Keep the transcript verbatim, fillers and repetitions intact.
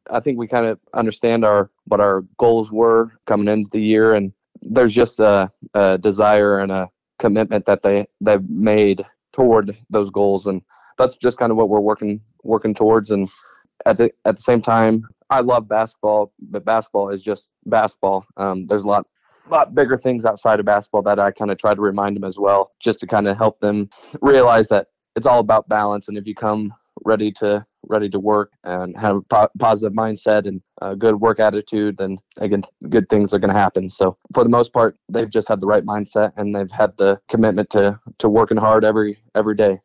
I think we kind of understand our what our goals were coming into the year, and there's just a, a desire and a commitment that they they've made toward those goals, and that's just kind of what we're working working towards. And at the at the same time, I love basketball, but basketball is just basketball. Um, there's a lot lot bigger things outside of basketball that I kind of try to remind them as well, just to kind of help them realize that it's all about balance. And if you come ready to ready to work and have a po- positive mindset and a good work attitude, then again, good things are going to happen. So for the most part, they've just had the right mindset and they've had the commitment to to working hard every every day.